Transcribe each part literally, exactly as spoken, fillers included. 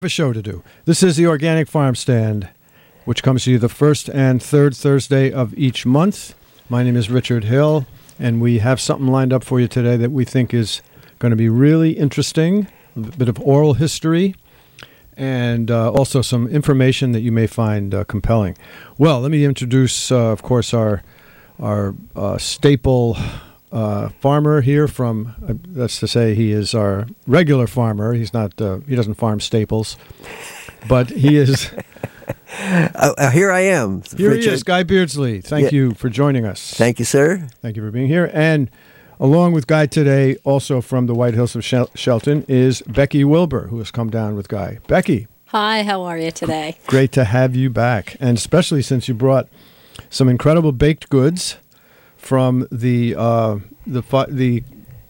A show to do. This is the Organic Farm Stand, which comes to you the first and third Thursday of each month. My name is Richard Hill, and we have something lined up for you today that we think is going to be really interesting, a bit of oral history, and uh, also some information that you may find uh, compelling. Well, let me introduce, uh, of course, our our uh, staple Uh, farmer here from, uh, that's to say, he is our regular farmer. He's not, uh, he doesn't farm staples, but he is. uh, uh, here I am. Here Richard. he is, Guy Beardsley. Thank yeah. you for joining us. Thank you, sir. Thank you for being here. And along with Guy today, also from the White Hills of Shel- Shelton, is Becky Wilbur, who has come down with Guy. Becky. Hi, how are you today? Great to have you back, and especially since you brought some incredible baked goods from the uh, the the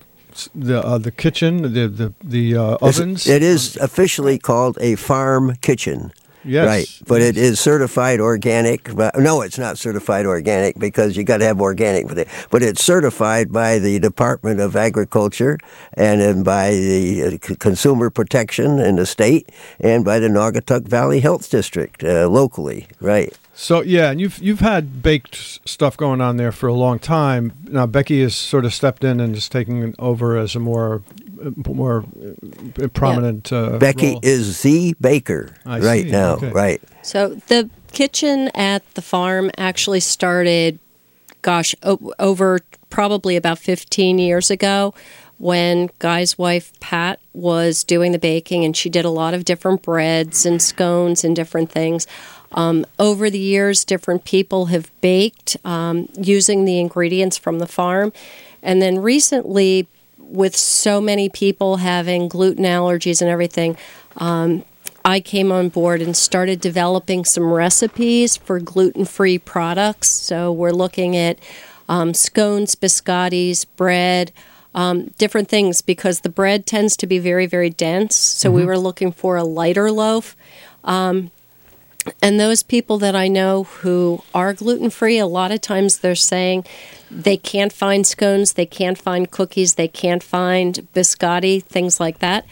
the uh, the kitchen, the the the uh, ovens. It is officially called a farm kitchen. Yes, right, but it is certified organic. But no, it's not certified organic because you got to have organic with it. But it's certified by the Department of Agriculture and then by the Consumer Protection in the state and by the Naugatuck Valley Health District uh, locally. Right. So, yeah, and you've you've had baked stuff going on there for a long time. Now, Becky has sort of stepped in and is taking over as a more more prominent uh, Becky role. is the baker I right see. now, Okay. right. So the kitchen at the farm actually started, gosh, o- over probably about fifteen years ago when Guy's wife, Pat, was doing the baking, and she did a lot of different breads and scones and different things. Um, over the years, different people have baked um, using the ingredients from the farm. And then recently, with so many people having gluten allergies and everything, um, I came on board and started developing some recipes for gluten-free products. So we're looking at um, scones, biscottis, bread, um, different things, because the bread tends to be very, very dense. So mm-hmm. we were looking for a lighter loaf. Um, And those people that I know who are gluten-free, a lot of times they're saying they can't find scones, they can't find cookies, they can't find biscotti, things like that.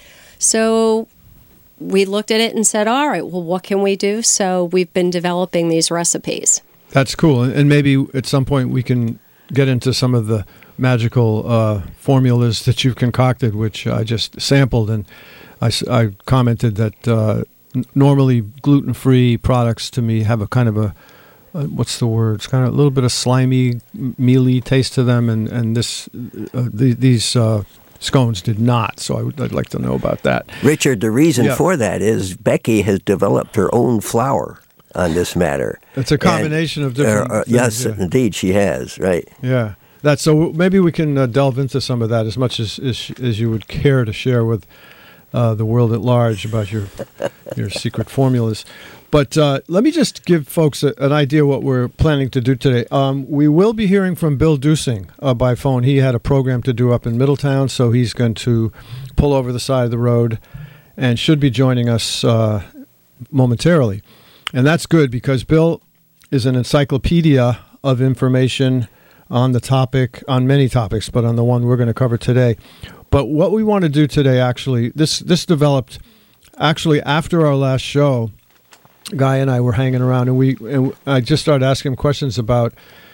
So we looked at it and said, all right, well, what can we do? So we've been developing these recipes. That's cool. And maybe at some point we can get into some of the magical uh, formulas that you've concocted, which I just sampled. And I, I commented that uh, normally gluten-free products to me have a kind of a, uh, what's the word? It's kind of a little bit of slimy, mealy taste to them, and and this uh, the, these uh, scones did not. So I would, I'd like to know about that. Richard, the reason yeah. for that is Becky has developed her own flour on this matter. It's a combination and, of different. Uh, uh, things, yes, yeah. indeed, she has. Right. Yeah, that's so. Maybe we can uh, delve into some of that as much as as, as you would care to share with Uh, the world at large about your your secret formulas. But uh, let me just give folks a, an idea what we're planning to do today. Um, we will be hearing from Bill Dusing uh, by phone. He had a program to do up in Middletown, so he's going to pull over the side of the road and should be joining us uh, momentarily. And that's good because Bill is an encyclopedia of information on the topic, on many topics, but on the one we're going to cover today. But what we want to do today, actually, this this developed actually after our last show. Guy and I were hanging around, and we and I just started asking him questions about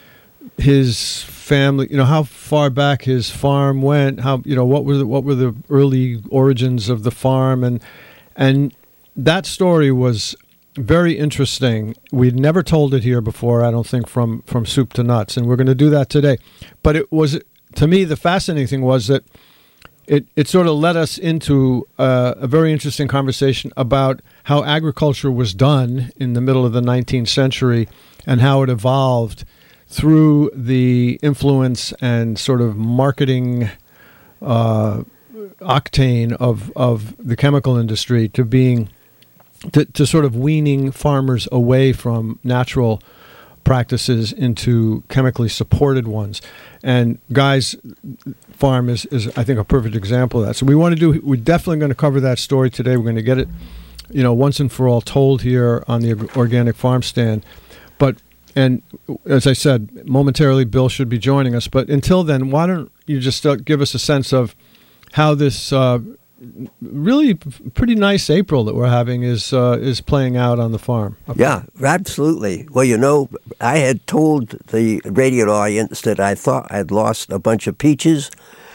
his family. You know, how far back his farm went. How you know what were the, what were the early origins of the farm, and and that story was very interesting. We'd never told it here before, I don't think, from from soup to nuts, and we're going to do that today. But it was, to me, the fascinating thing was that It it sort of led us into uh, a very interesting conversation about how agriculture was done in the middle of the nineteenth century and how it evolved through the influence and sort of marketing uh, octane of, of the chemical industry to being to, to sort of weaning farmers away from natural practices into chemically supported ones. And Guy's farm is, is, I think, a perfect example of that. So we want to do, we're definitely going to cover that story today. We're going to get it, you know, once and for all told here on the Organic Farm Stand. But, and as I said, momentarily Bill should be joining us. But until then, why don't you just uh, give us a sense of how this uh, really pretty nice April that we're having is uh, is playing out on the farm. Yeah, absolutely. Well, you know, I had told the radio audience that I thought I'd lost a bunch of peaches.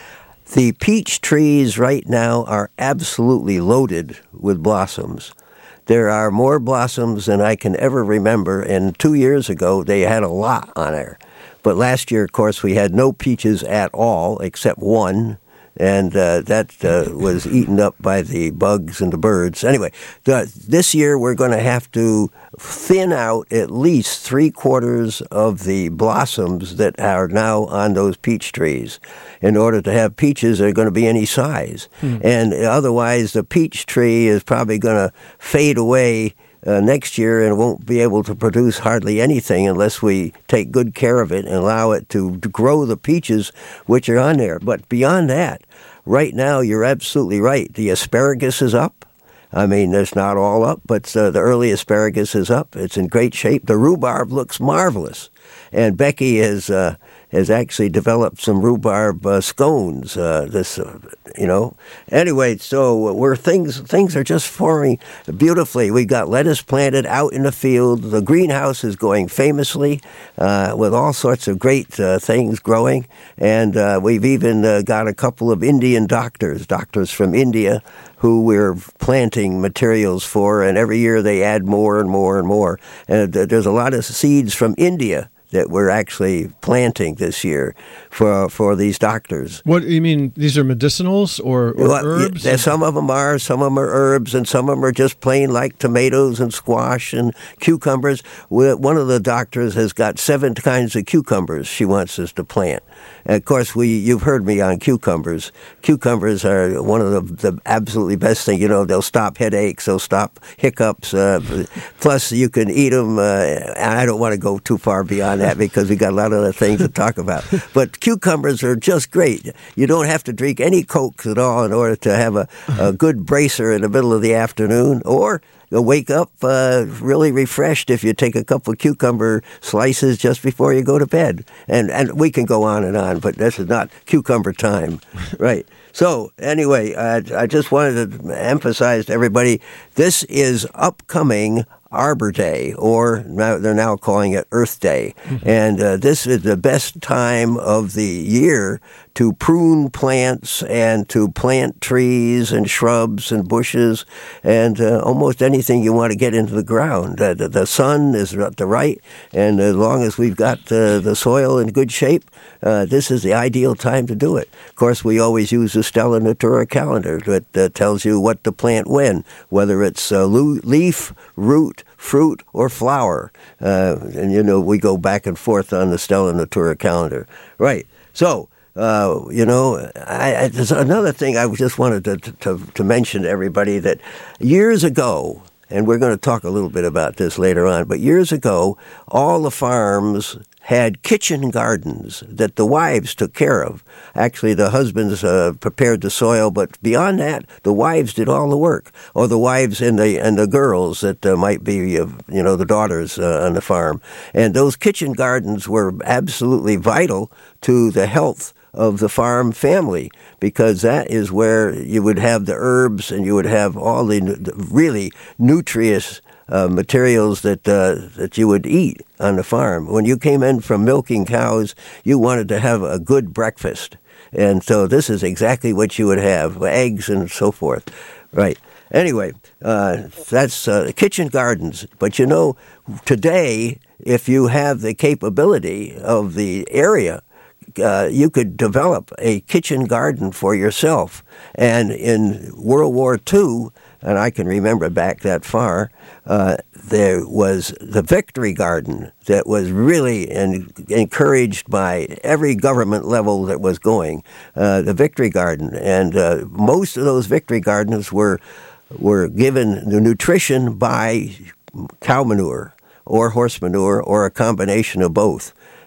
The peach trees right now are absolutely loaded with blossoms. There are more blossoms than I can ever remember, and two years ago they had a lot on there. But last year, of course, we had no peaches at all except one, and uh, that uh, was eaten up by the bugs and the birds. Anyway, the, this year we're going to have to thin out at least three quarters of the blossoms that are now on those peach trees in order to have peaches that are going to be any size. Hmm. And otherwise, the peach tree is probably going to fade away Uh, next year and won't be able to produce hardly anything unless we take good care of it and allow it to, to grow the peaches which are on there. But beyond that, right now you're absolutely right. The asparagus is up. I mean, it's not all up, but uh, the early asparagus is up. It's in great shape. The rhubarb looks marvelous. And Becky has uh, has actually developed some rhubarb uh, scones. Uh, this, uh, you know. Anyway, so we're things things are just forming beautifully. We got lettuce planted out in the field. The greenhouse is going famously uh, with all sorts of great uh, things growing. And uh, we've even uh, got a couple of Indian doctors, doctors from India, who we're planting materials for, and every year they add more and more and more. And there's a lot of seeds from India that we're actually planting this year for for these doctors. What you mean? These are medicinals or, or well, herbs? Yeah, some of them are. Some of them are herbs, and some of them are just plain like tomatoes and squash and cucumbers. One of the doctors has got seven kinds of cucumbers she wants us to plant. And of course, we you've heard me on cucumbers. Cucumbers are one of the, the absolutely best thing. You know, they'll stop headaches, they'll stop hiccups. Uh, plus, you can eat them. Uh, I don't want to go too far beyond that because we got a lot of other things to talk about. But cucumbers are just great. You don't have to drink any Coke at all in order to have a, a good bracer in the middle of the afternoon, or you'll wake up uh, really refreshed if you take a couple of cucumber slices just before you go to bed. And and we can go on and on, but this is not cucumber time. Right. So anyway, uh, I just wanted to emphasize to everybody, this is upcoming Arbor Day, or now, they're now calling it Earth Day. Mm-hmm. And uh, this is the best time of the year to prune plants and to plant trees and shrubs and bushes and uh, almost anything you want to get into the ground. Uh, the, the sun is at the right, and as long as we've got uh, the soil in good shape, uh, this is the ideal time to do it. Of course, we always use the Stella Natura calendar that uh, tells you what to plant when, whether it's uh, leaf, root, fruit, or flower. Uh, and, you know, we go back and forth on the Stella Natura calendar. Right. So, Uh, you know, I, I, there's another thing I just wanted to, to, to mention to everybody, that years ago, and we're going to talk a little bit about this later on, but years ago, all the farms had kitchen gardens that the wives took care of. Actually, the husbands uh, prepared the soil, but beyond that, the wives did all the work, or the wives and the and the girls that uh, might be, uh, you know, the daughters uh, on the farm. And those kitchen gardens were absolutely vital to the health of the farm family, because that is where you would have the herbs and you would have all the, the really nutritious uh, materials that uh, that you would eat on the farm. When you came in from milking cows, you wanted to have a good breakfast. And so this is exactly what you would have, eggs and so forth. Right. Anyway, uh, that's uh, kitchen gardens. But, you know, today, if you have the capability of the area, Uh, you could develop a kitchen garden for yourself. And in World War Two, and I can remember back that far, uh, there was the Victory Garden that was really en- encouraged by every government level that was going, uh, the Victory Garden. And uh, most of those Victory Gardens were, were given the nutrition by cow manure or horse manure or a combination of both.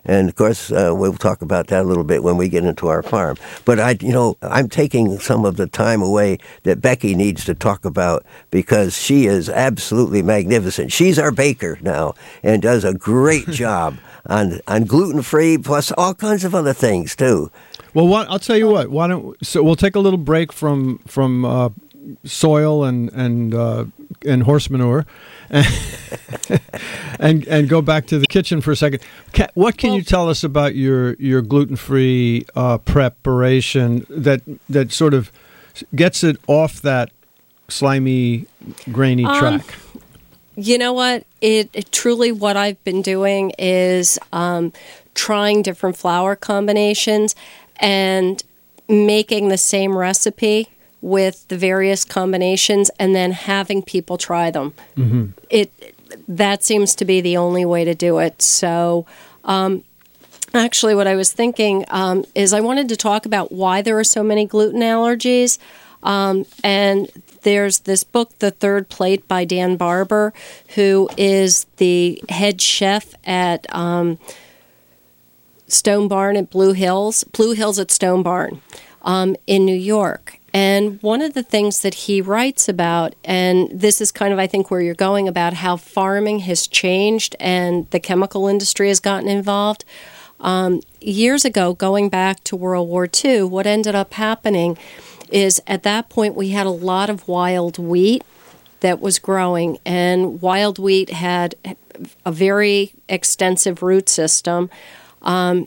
And of course, uh, we'll talk about that a little bit when we get into our farm. But I, you know, I'm taking some of the time away that Becky needs to talk about because she is absolutely magnificent. She's our baker now and does a great job on on gluten-free plus all kinds of other things too. Well, what, I'll tell you what. Why don't so we'll take a little break from from uh, soil and and uh, and horse manure, and, and and go back to the kitchen for a second. Can, what can well, you tell us about your your gluten-free uh, preparation that that sort of gets it off that slimy, grainy um, track? You know what? It, it truly what I've been doing is um, trying different flour combinations and making the same recipe with the various combinations and then having people try them. Mm-hmm. It that seems to be the only way to do it. So um, actually what I was thinking um, is I wanted to talk about why there are so many gluten allergies. Um, and there's this book, The Third Plate by Dan Barber, who is the head chef at um, Stone Barn at Blue Hills, Blue Hills at Stone Barn um, in New York. And one of the things that he writes about, and this is kind of, I think, where you're going about how farming has changed and the chemical industry has gotten involved. Um, years ago, going back to World War Two, what ended up happening is at that point we had a lot of wild wheat that was growing, and wild wheat had a very extensive root system, um,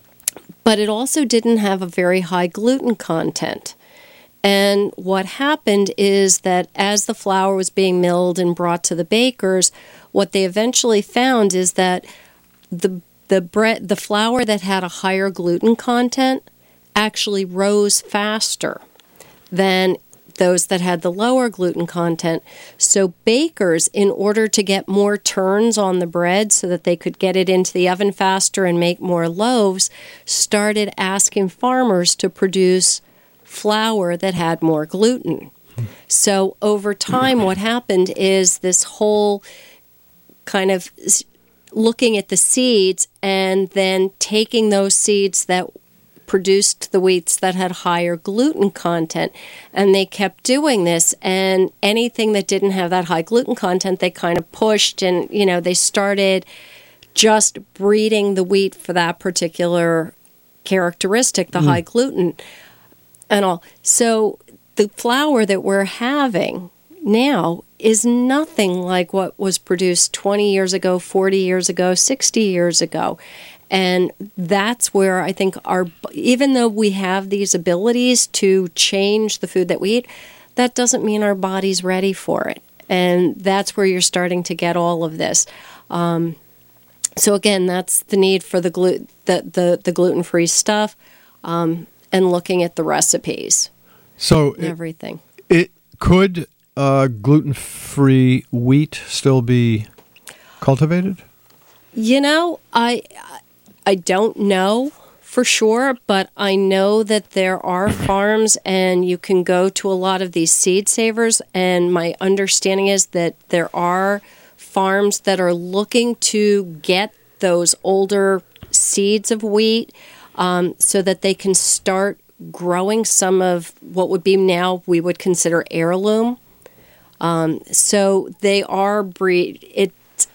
but it also didn't have a very high gluten content. And what happened is that as the flour was being milled and brought to the bakers, what they eventually found is that the the bread, the flour that had a higher gluten content actually rose faster than those that had the lower gluten content. So bakers, in order to get more turns on the bread so that they could get it into the oven faster and make more loaves, started asking farmers to produce flour that had more gluten. So over time, what happened is this whole kind of looking at the seeds and then taking those seeds that produced the wheats that had higher gluten content, and they kept doing this, and anything that didn't have that high gluten content they kind of pushed, and you know they started just breeding the wheat for that particular characteristic, the mm. high gluten and all. So the flour that we're having now is nothing like what was produced twenty years ago, forty years ago, sixty years ago. And that's where I think our, even though we have these abilities to change the food that we eat, that doesn't mean our body's ready for it. And that's where you're starting to get all of this. Um, so again, that's the need for the glu- the, the, the gluten-free stuff um, and looking at the recipes. So and everything. It, it could uh, gluten-free wheat still be cultivated? You know, I I don't know for sure, but I know that there are farms and you can go to a lot of these seed savers, and my understanding is that there are farms that are looking to get those older seeds of wheat um, so that they can start growing some of what would be now we would consider heirloom. Um, so they are breed it.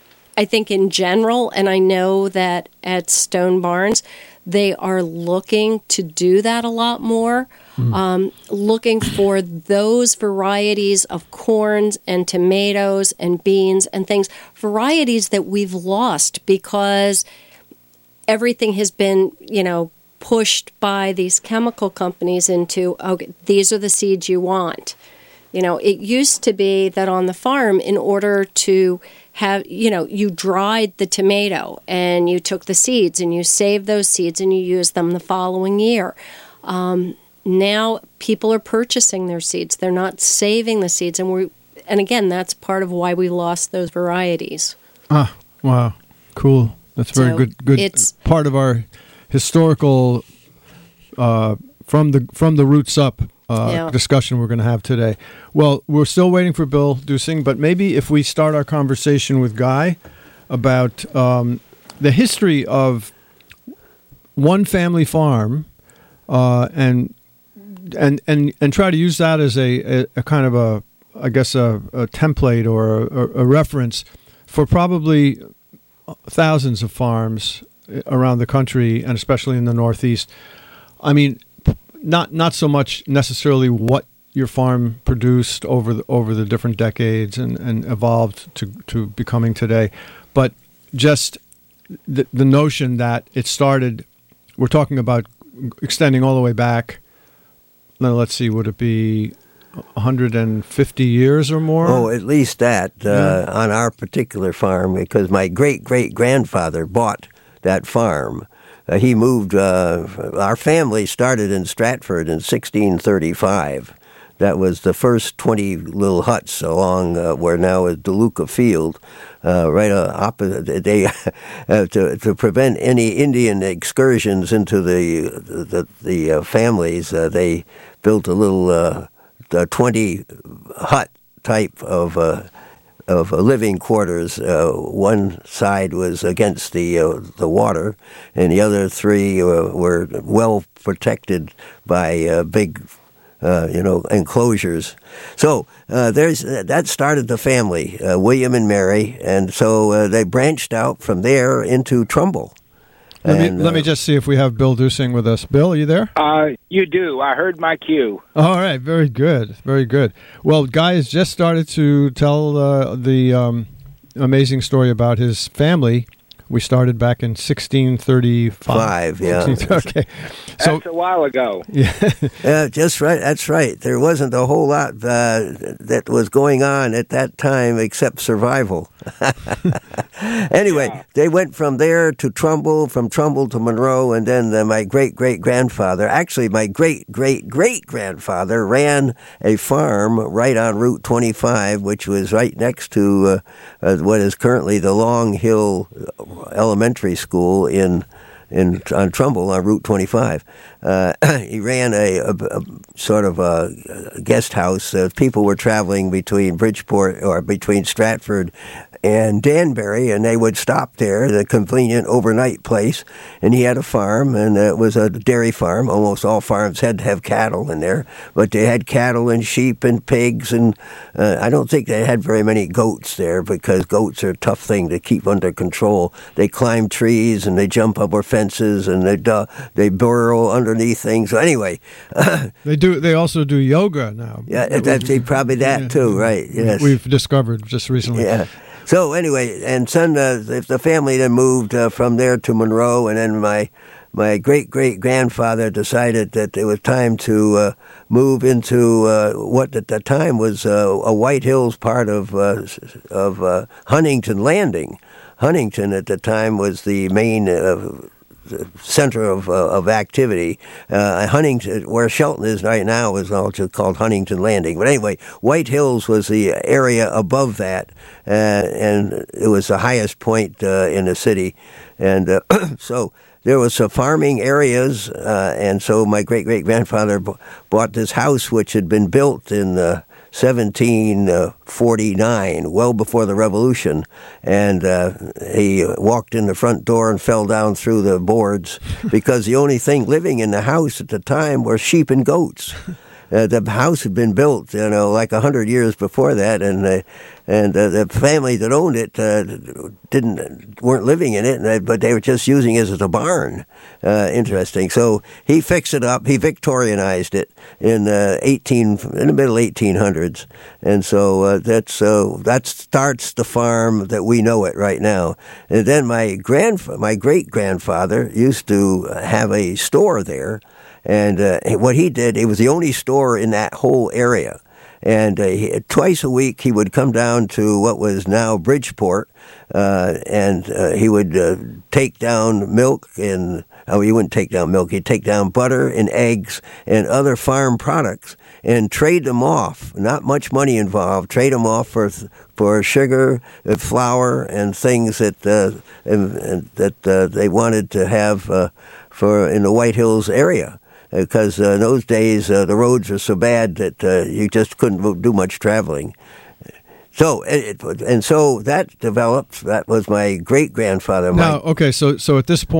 I think in general, and I know that at Stone Barns, they are looking to do that a lot more, mm. um, looking for those varieties of corns and tomatoes and beans and things, varieties that we've lost because everything has been, you know, pushed by these chemical companies into, okay, these are the seeds you want. You know, it used to be that on the farm, in order to have, you know, you dried the tomato and you took the seeds and you saved those seeds and you used them the following year. Um, now people are purchasing their seeds. They're not saving the seeds. And we, and again, that's part of why we lost those varieties. Ah, wow. Cool. That's very so good. Good it's, part of our historical, uh, from the, from the roots up. Uh, yeah. discussion we're going to have today. Well, we're still waiting for Bill Dusing, but maybe if we start our conversation with Guy about um, the history of one family farm, uh, and and and and try to use that as a, a, a kind of a, I guess a, a template or a, a reference for probably thousands of farms around the country, and especially in the Northeast. I mean, not not so much necessarily what your farm produced over the, over the different decades and, and evolved to, to becoming today, but just the, the notion that it started, we're talking about extending all the way back, now let's see, would it be one hundred fifty years or more? Oh, at least that uh, yeah. on our particular farm, because my great-great-grandfather bought that farm. Uh, he moved, uh, our family started in Stratford in sixteen thirty-five. That was the first twenty little huts along uh, where now is DeLuca Field, uh, right uh, opposite. They uh, to to prevent any Indian excursions into the the, the uh, families. Uh, they built a little uh, a twenty hut type of uh, of uh, living quarters. Uh, one side was against the uh, the water, and the other three uh, were well protected by uh, big. Uh, you know, enclosures. So uh, there's uh, that started the family, uh, William and Mary, and so uh, they branched out from there into Trumbull. Let and, me let uh, me just see if we have Bill Dusing with us. Bill, are you there? Uh, you do. I heard my cue. All right, very good, very good. Well, Guy has just started to tell uh, the um, amazing story about his family. We started back in sixteen thirty-five. Five, yeah. Okay. So, That's a while ago. Yeah. Yeah, just right. That's right. There wasn't a whole lot uh, that was going on at that time except survival. Anyway, Yeah. they went from there to Trumbull, from Trumbull to Monroe, and then uh, my great-great-grandfather, actually my great-great-great-grandfather ran a farm right on Route twenty-five, which was right next to uh, uh, what is currently the Long Hill Elementary School in in on Trumbull on Route twenty-five. Uh, he ran a, a, a sort of a guest house. Uh, people were traveling between Bridgeport or between Stratford and Danbury, and they would stop there, the convenient overnight place. And he had a farm, and it was a dairy farm. Almost all farms had to have cattle in there, but they had cattle and sheep and pigs, and uh, I don't think they had very many goats there because goats are a tough thing to keep under control. They climb trees and they jump over fences and they uh, they burrow underneath things. So anyway, uh, they do. They also do yoga now. yeah, that's probably that Yeah. too, right? Yes, We've discovered just recently. yeah. So anyway, and son, uh, if the family then moved uh, from there to Monroe, and then my my great great grandfather decided that it was time to uh, move into uh, what at the time was uh, a White Hills part of uh, of uh, Huntington Landing. Huntington at the time was the main uh, center of uh, of activity. Uh, Huntington, where Shelton is right now, is all just called Huntington Landing. But anyway, White Hills was the area above that, uh, and it was the highest point uh, in the city. And uh, so there was some farming areas, uh, and so my great-great-grandfather b- bought this house, which had been built in uh, seventeen forty-nine, well before the Revolution, and uh, he walked in the front door and fell down through the boards because the only thing living in the house at the time were sheep and goats. Uh, the house had been built, you know, like a hundred years before that, and uh, and uh, the family that owned it uh, didn't weren't living in it, but they were just using it as a barn. Uh, interesting. So he fixed it up. He Victorianized it in uh, eighteen in the middle eighteen hundreds, and so uh, that's uh, that starts the farm that we know it right now. And then my grand my great grandfather used to have a store there. And uh, what he did, it was the only store in that whole area. And uh, he, twice a week he would come down to what was now Bridgeport, uh, and uh, he would uh, take down milk and, oh, he wouldn't take down milk, he'd take down butter and eggs and other farm products and trade them off. Not much money involved. Trade them off for for sugar and flour and things that uh, and, and that uh, they wanted to have uh, for in the White Hills area. Because uh, in those days uh, the roads were so bad that uh, you just couldn't do much traveling. So it, and so that developed. That was my great grandfather. Now, okay, so so at this point,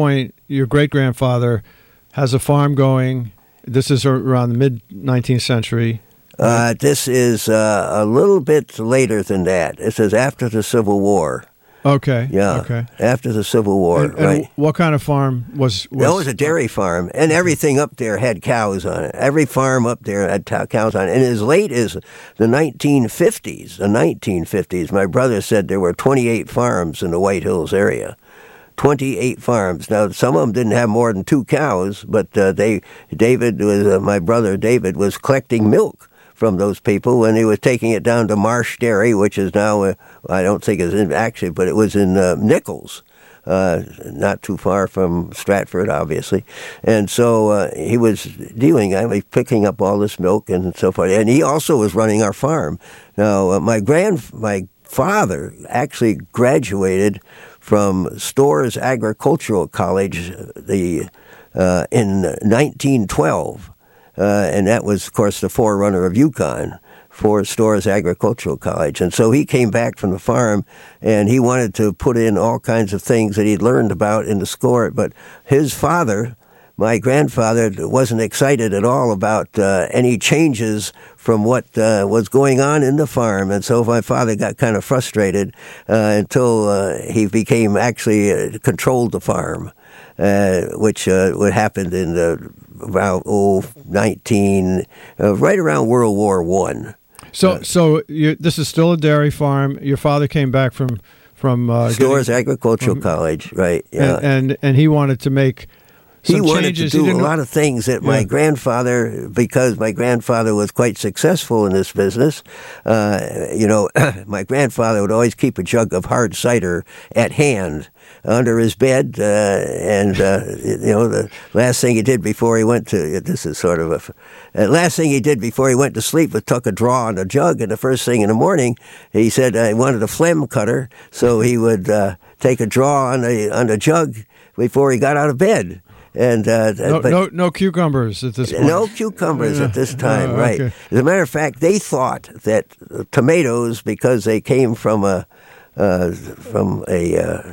your great grandfather has a farm going. This is around the mid nineteenth century. Uh, this is uh, a little bit later than that. This is after the Civil War. Okay. Yeah. Okay. After the Civil War, and, and right? What kind of farm was? was That was a dairy farm, and everything up there had cows on it. Every farm up there had t- cows on it. And as late as the nineteen fifties, the nineteen fifties, my brother said there were twenty-eight farms in the White Hills area. twenty-eight farms. Now, some of them didn't have more than two cows, but uh, they, David was, uh, my brother David was collecting milk from those people, and he was taking it down to Marsh Dairy, which is now, uh, I don't think it's in, actually, but it was in uh, Nichols, uh, not too far from Stratford, obviously. And so uh, he was dealing, I mean, picking up all this milk and so forth. And he also was running our farm. Now, uh, my grand, my father actually graduated from Storrs Agricultural College the uh, in nineteen twelve. Uh, and that was, of course, the forerunner of UConn for Storrs Agricultural College. And so he came back from the farm, and he wanted to put in all kinds of things that he'd learned about in the score. But his father, my grandfather, wasn't excited at all about uh, any changes from what uh, was going on in the farm. And so my father got kind of frustrated uh, until uh, he became actually uh, controlled the farm, uh, which uh, what happened in the about oh nineteen uh, right around World War One. So, uh, so you, this is still a dairy farm. Your father came back from from uh, Storrs getting, Agricultural from, College, right? Yeah, and, and and he wanted to make. Some he wanted changes. to do he a lot of things that my yeah. grandfather, because my grandfather was quite successful in this business. Uh, you know, my grandfather would always keep a jug of hard cider at hand under his bed, uh, and uh, you know, the last thing he did before he went to this is sort of a uh, last thing he did before he went to sleep was took a draw on the jug, and the first thing in the morning he said uh, he wanted a phlegm cutter, so he would uh, take a draw on the on the jug before he got out of bed. And uh, no, but, no, no cucumbers at this point. No cucumbers yeah. at this time, oh, right? okay. As a matter of fact, they thought that tomatoes, because they came from a uh, from a uh,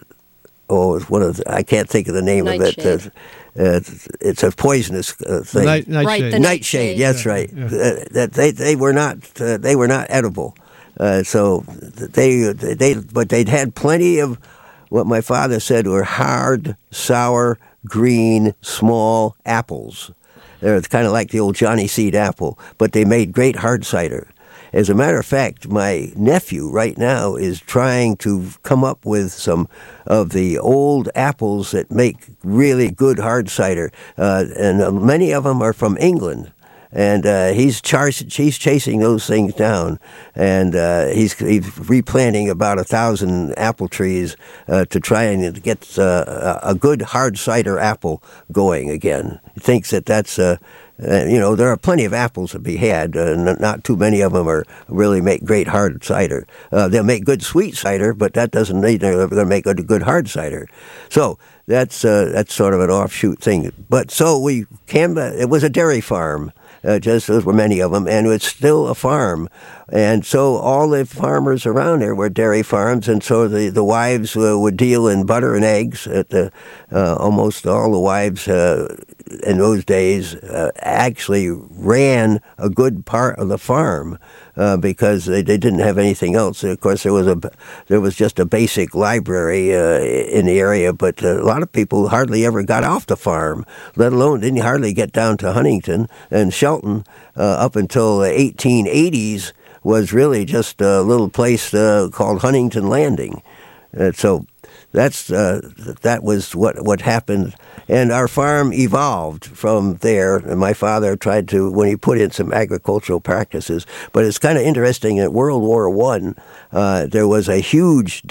oh, it's one of the, I can't think of the name Nightshade. of it. Uh, uh, it's a poisonous uh, thing. Night, nightshade. Right, the Nightshade. nightshade. That's Yeah, right. yeah. Uh, that they they were not uh, they were not edible. Uh, so they they but they'd had plenty of what my father said were hard, sour, green, small apples. They're kind of like the old Johnny Seed apple, but they made great hard cider. As a matter of fact, my nephew right now is trying to come up with some of the old apples that make really good hard cider, uh, and uh, many of them are from England. And uh, he's, char- he's chasing those things down, and uh, he's, he's replanting about a thousand apple trees uh, to try and get uh, a good hard cider apple going again. He thinks that that's, uh, uh, you know, there are plenty of apples to be had. Uh, n- not too many of them are really make great hard cider. Uh, they'll make good sweet cider, but that doesn't mean they're going to make a good hard cider. So that's uh, that's sort of an offshoot thing. But so we came. Uh, it was a dairy farm. Uh, just those were many of them, and it's still a farm. And so all the farmers around there were dairy farms, and so the, the wives uh, would deal in butter and eggs. At the, uh, almost all the wives uh, in those days uh, actually ran a good part of the farm uh, because they, they didn't have anything else. Of course, there was a there was just a basic library uh, in the area, but a lot of people hardly ever got off the farm, let alone didn't hardly get down to Huntington and Shelton uh, up until the eighteen eighties. Was really just a little place uh, called Huntington Landing. Uh, so that's uh, that was what what happened, and our farm evolved from there. And my father tried to, when he put in some agricultural practices. But it's kind of interesting. At World War One, uh, there was a huge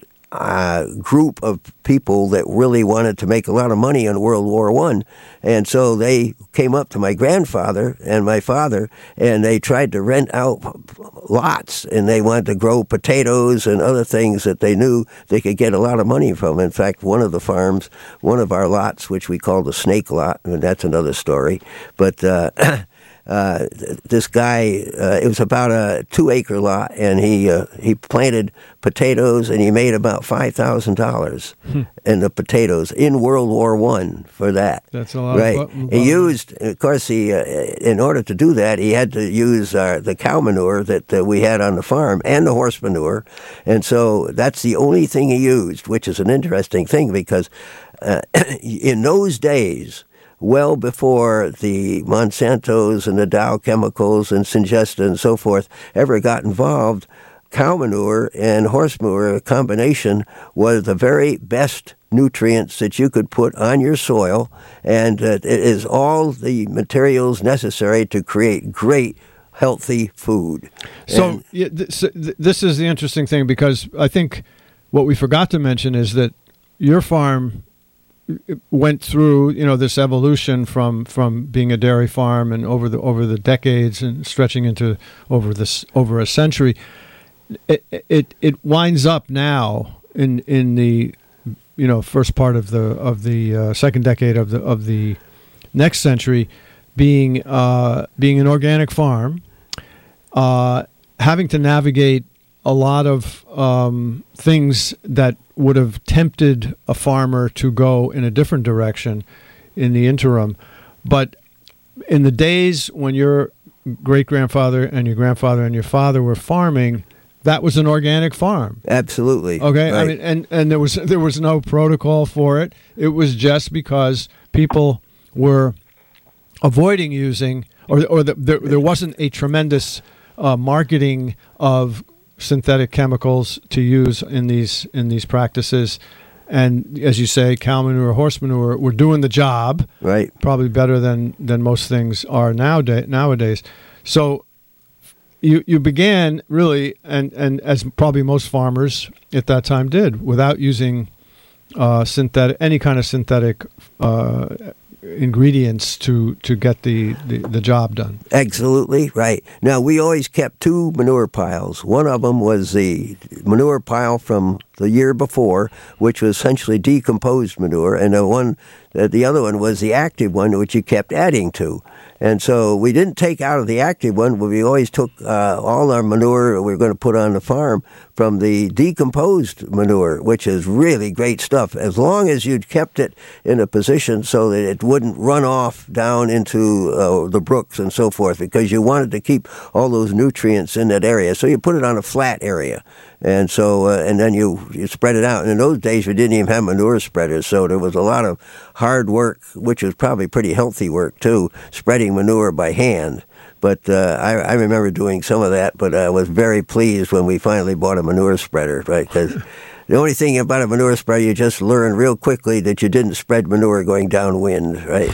uh, group of people that really wanted to make a lot of money in World War One, and so they came up to my grandfather and my father, and they tried to rent out lots, and they wanted to grow potatoes and other things that they knew they could get a lot of money from. In fact, one of the farms, one of our lots, which we called the Snake Lot, and that's another story, but uh, uh, this guy, uh, it was about a two-acre lot, and he uh, he planted potatoes, and he made about five thousand dollars hmm. in the potatoes in World War One for that. That's a lot. Right. Of bu- he used, of course, he uh, in order to do that, he had to use uh, the cow manure that uh, we had on the farm and the horse manure, and so that's the only thing he used, which is an interesting thing because uh, in those days, well before the Monsantos and the Dow Chemicals and Syngenta and so forth ever got involved, cow manure and horse manure, a combination, was the very best nutrients that you could put on your soil, and uh, it is all the materials necessary to create great, healthy food. So and, yeah, this, this is the interesting thing, because I think what we forgot to mention is that your farm went through, you know, this evolution from, from being a dairy farm and over the over the decades and stretching into over this over a century. It it it winds up now in in the you know first part of the of the uh, second decade of the of the next century being uh, being an organic farm, uh, having to navigate a lot of um, things that would have tempted a farmer to go in a different direction in the interim. But in the days when your great-grandfather and your grandfather and your father were farming, that was an organic farm. Absolutely. Okay. Right. I mean, and, and there was there was no protocol for it. It was just because people were avoiding using, or or the, there there wasn't a tremendous uh, marketing of synthetic chemicals to use in these in these practices, and as you say, cow manure, horse manure, were doing the job, right? Probably better than than most things are nowadays. Nowadays, so you you began really, and and as probably most farmers at that time did, without using uh, synthetic any kind of synthetic uh, ingredients to to get the, the, the job done. Absolutely right. Now, we always kept two manure piles. One of them was the manure pile from the year before, which was essentially decomposed manure, and the one, the other one was the active one, which you kept adding to. And so we didn't take out of the active one, but we always took uh, all our manure we were going to put on the farm from the decomposed manure, which is really great stuff, as long as you'd kept it in a position so that it wouldn't run off down into uh, the brooks and so forth, because you wanted to keep all those nutrients in that area. So you put it on a flat area. And so, uh, and then you, you spread it out. And in those days, we didn't even have manure spreaders, so there was a lot of hard work, which was probably pretty healthy work, too, spreading manure by hand. But uh, I, I remember doing some of that, but I was very pleased when we finally bought a manure spreader, right? Because the only thing about a manure spreader, you just learn real quickly that you didn't spread manure going downwind, right?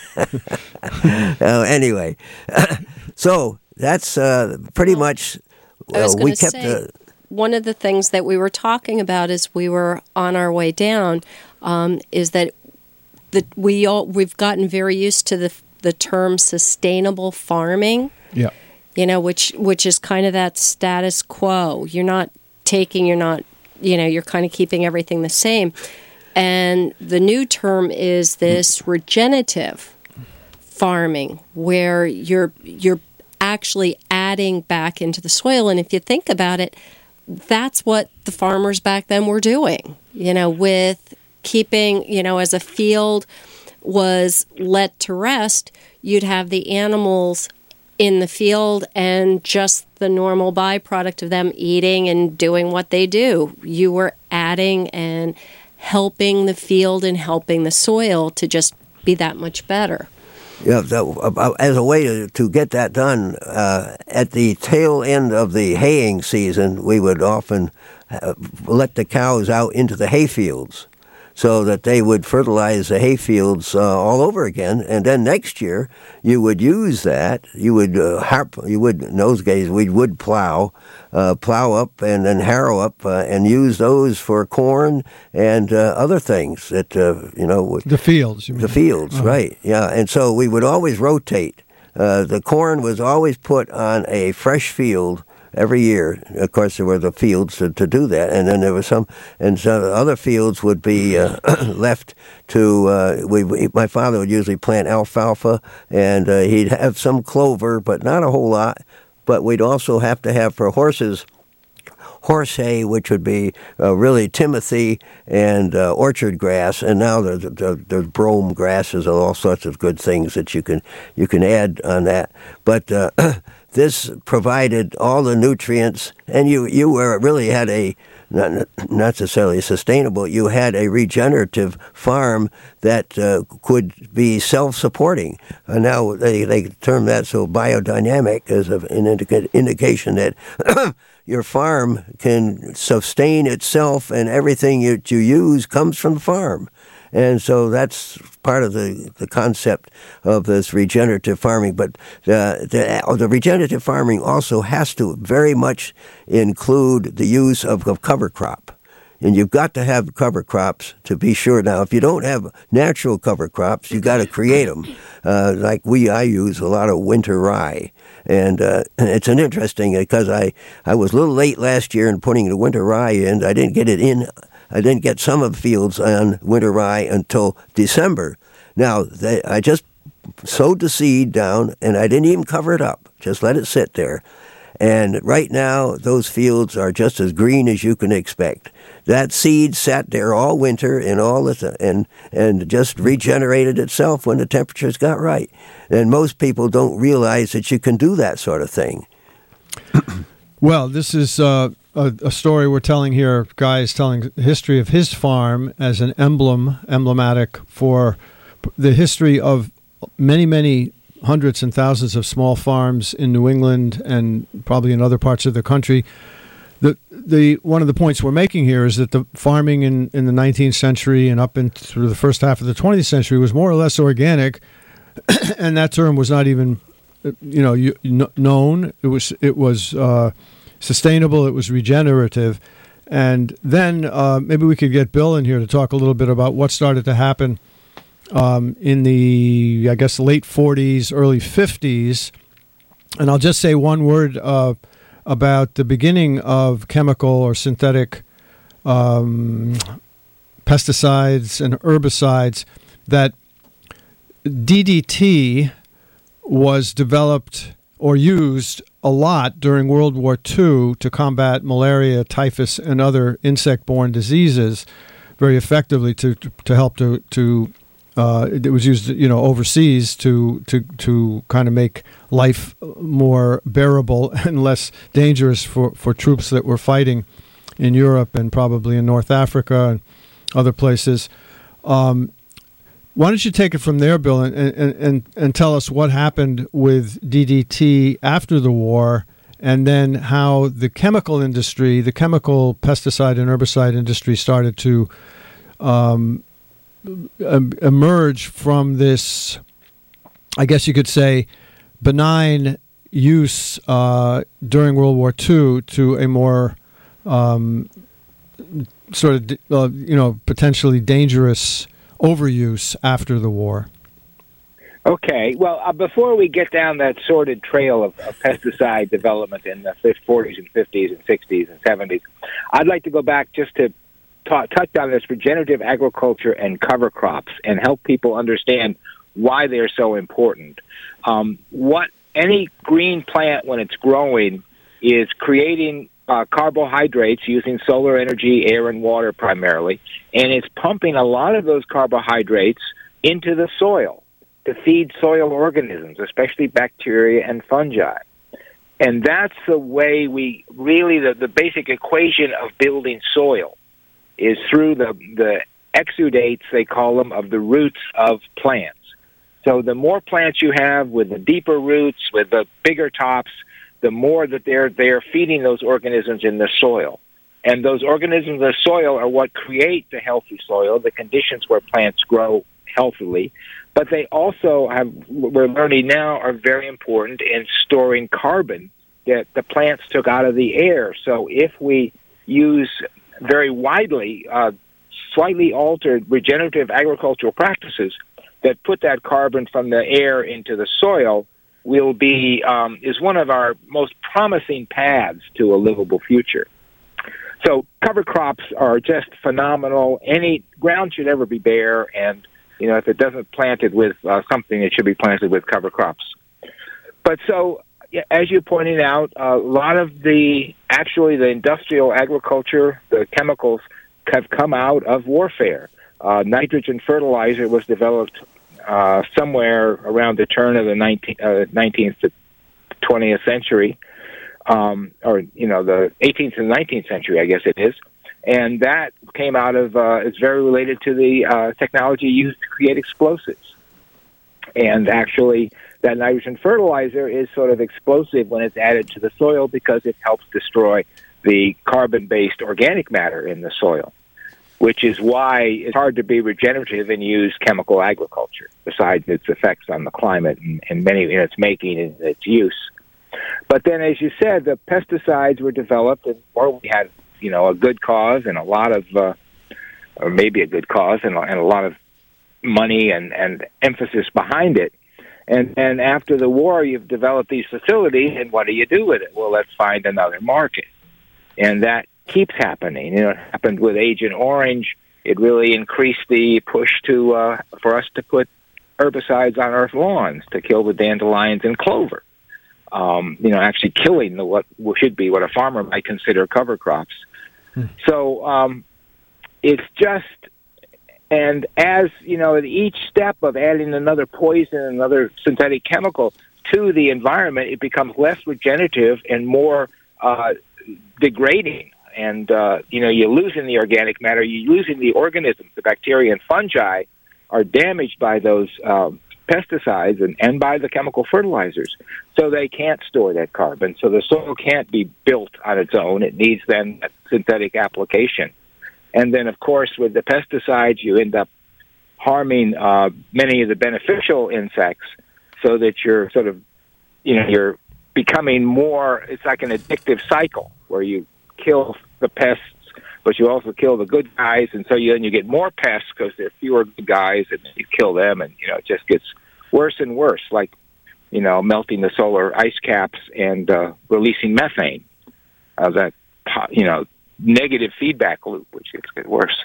uh, anyway, so that's uh, pretty much, well, we kept... Say, uh, one of the things that we were talking about as we were on our way down um, is that the, we all, we've gotten very used to the the term sustainable farming, yeah, you know, which which is kind of that status quo. You're not taking, you're not, you know, you're kind of keeping everything the same. And the new term is this regenerative farming, where you're you're actually adding back into the soil. And if you think about it, that's what the farmers back then were doing, you know, with keeping, you know, as a field was let to rest, you'd have the animals in the field and just the normal byproduct of them eating and doing what they do. You were adding and helping the field and helping the soil to just be that much better. Yeah, so, as a way to, to get that done, uh, at the tail end of the haying season, we would often uh, let the cows out into the hay fields, so that they would fertilize the hay fields uh, all over again. And then next year, you would use that. You would uh, harp, you would in those days we would plow, uh, plow up and then harrow up, uh, and use those for corn and uh, other things that uh, you know. The fields. You mean. The fields, uh-huh. Right? Yeah, and so we would always rotate. Uh, the corn was always put on a fresh field every year. Of course, there were the fields to, to do that, and then there was some, and so other fields would be uh, left to. Uh, we, we, my father would usually plant alfalfa, and uh, he'd have some clover, but not a whole lot. But we'd also have to have for horses horse hay, which would be uh, really timothy and uh, orchard grass, and now there's, there's brome grasses and all sorts of good things that you can you can add on that. But uh, this provided all the nutrients, and you you were really had a not necessarily sustainable. You had a regenerative farm that uh, could be self-supporting. Uh, now they they term that so biodynamic as an indica- indication that your farm can sustain itself, and everything you, you use comes from the farm. And so that's part of the, the concept of this regenerative farming. But the, the, the regenerative farming also has to very much include the use of, of cover crop. And you've got to have cover crops to be sure. Now, if you don't have natural cover crops, you got to create them. Uh, like we, I use a lot of winter rye. And uh, it's an interesting, because I, I was a little late last year in putting the winter rye in. I didn't get it in. I didn't get some of the fields on winter rye until December. Now, they, I just sowed the seed down, and I didn't even cover it up. Just let it sit there. And right now, those fields are just as green as you can expect. That seed sat there all winter and all this, and and just regenerated itself when the temperatures got right. And most people don't realize that you can do that sort of thing. Well, this is uh, a, a story we're telling here. Guy is telling the history of his farm as an emblem, emblematic for the history of many, many hundreds and thousands of small farms in New England and probably in other parts of the country. The the one of the points we're making here is that the farming in, in the nineteenth century and up in through the first half of the twentieth century was more or less organic, and that term was not even, you know, you, known. It was it was uh, sustainable. It was regenerative, and then uh, maybe we could get Bill in here to talk a little bit about what started to happen um, in the, I guess, late forties, early fifties, and I'll just say one word. Uh, about the beginning of chemical or synthetic um, pesticides and herbicides, that D D T was developed or used a lot during World War Two to combat malaria, typhus, and other insect-borne diseases very effectively to, to, to help to, to Uh, it was used, you know, overseas to to to kind of make life more bearable and less dangerous for, for troops that were fighting in Europe and probably in North Africa and other places. Um, why don't you take it from there, Bill, and, and, and, and tell us what happened with D D T after the war, and then how the chemical industry, the chemical pesticide and herbicide industry started to um, emerge from this, I guess you could say, benign use uh, during World War Two to a more um, sort of, uh, you know, potentially dangerous overuse after the war. Okay, well, uh, before we get down that sordid trail of, of pesticide development in the forties and fifties and sixties and seventies, I'd like to go back just to ta- touch on this regenerative agriculture and cover crops and help people understand why they're so important. Um, what any green plant, when it's growing, is creating uh, carbohydrates using solar energy, air, and water primarily, and it's pumping a lot of those carbohydrates into the soil to feed soil organisms, especially bacteria and fungi. And that's the way we really, the, the basic equation of building soil is through the, the exudates, they call them, of the roots of plants. So the more plants you have with the deeper roots, with the bigger tops, the more that they're, they're feeding those organisms in the soil. And those organisms in the soil are what create the healthy soil, the conditions where plants grow healthily. But they also have, we're learning now, are very important in storing carbon that the plants took out of the air. So if we use very widely uh, slightly altered regenerative agricultural practices that put that carbon from the air into the soil, will be um, is one of our most promising paths to a livable future. So cover crops are just phenomenal. Any ground should ever be bare, and you know if it doesn't planted with uh, something, it should be planted with cover crops. But so, as you pointed out, a lot of the actually the industrial agriculture, the chemicals have come out of warfare. Uh, nitrogen fertilizer was developed uh, somewhere around the turn of the nineteenth, uh, nineteenth to twentieth century. Um, or, you know, the eighteenth and nineteenth century, I guess it is. And that came out of, uh, it's very related to the uh, technology used to create explosives. And actually, that nitrogen fertilizer is sort of explosive when it's added to the soil because it helps destroy the carbon-based organic matter in the soil, which is why it's hard to be regenerative and use chemical agriculture, besides its effects on the climate and, and many in its making and its use. But then, as you said, the pesticides were developed, and or we had, you know, a good cause and a lot of, uh, or maybe a good cause and, and a lot of money and, and emphasis behind it. And and after the war, you've developed these facilities, and what do you do with it? Well, let's find another market, and that keeps happening. You know, it happened with Agent Orange. It really increased the push to uh, for us to put herbicides on our lawns to kill the dandelions and clover. Um, you know, actually killing the, what should be what a farmer might consider cover crops. Hmm. So um, it's just, and as, you know, at each step of adding another poison, another synthetic chemical to the environment, it becomes less regenerative and more uh, degrading. And, uh, you know, you're losing the organic matter, you're losing the organisms, the bacteria and fungi are damaged by those um, pesticides and, and by the chemical fertilizers. So they can't store that carbon. So the soil can't be built on its own. It needs then a synthetic application. And then, of course, with the pesticides, you end up harming uh, many of the beneficial insects so that you're sort of, you know, you're becoming more, it's like an addictive cycle where you kill the pests, but you also kill the good guys, and so you, then you get more pests because there are fewer good guys, and you kill them, and, you know, it just gets worse and worse, like, you know, melting the solar ice caps and uh, releasing methane. Uh, that, you know, negative feedback loop, which gets get worse.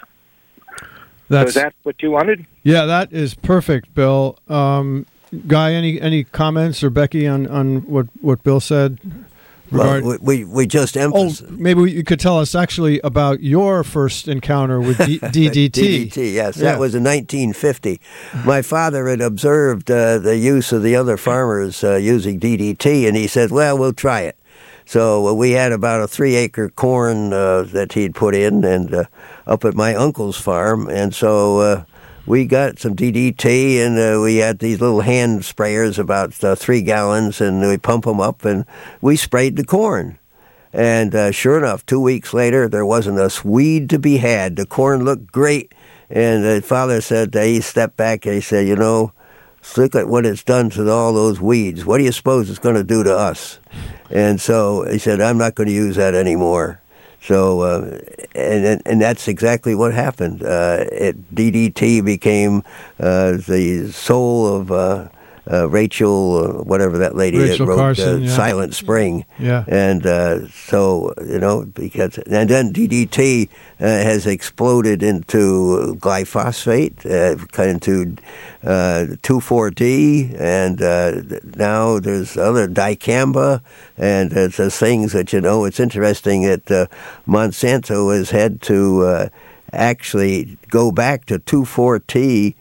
That's, so is that what you wanted? Yeah, that is perfect, Bill. Um, Guy, any any comments, or Becky, on, on what, what Bill said? Well, we, we we just emphasized. Oh, maybe you could tell us actually about your first encounter with D- D D T. D D T, yes. Yeah. That was in nineteen fifty. My father had observed uh, the use of the other farmers uh, using D D T, and he said, well, we'll try it. So uh, we had about a three-acre corn uh, that he'd put in and uh, up at my uncle's farm, and so uh, we got some D D T, and uh, we had these little hand sprayers, about uh, three gallons, and we pump them up, and we sprayed the corn. And uh, sure enough, two weeks later, there wasn't a weed to be had. The corn looked great, and the father said, uh, he stepped back and he said, you know, look at what it's done to all those weeds. What do you suppose it's going to do to us? And so he said, I'm not going to use that anymore. So, uh, and and that's exactly what happened. Uh, it, D D T became uh, the soul of uh, uh, Rachel, uh, whatever that lady Rachel that wrote Carson, uh, yeah. Silent Spring. Yeah. And uh, so, you know, because, and then D D T uh, has exploded into glyphosate, uh, into uh, two four D, and uh, now there's other dicamba, and it's uh, things that, you know, it's interesting that uh, Monsanto has had to uh, actually go back to two four T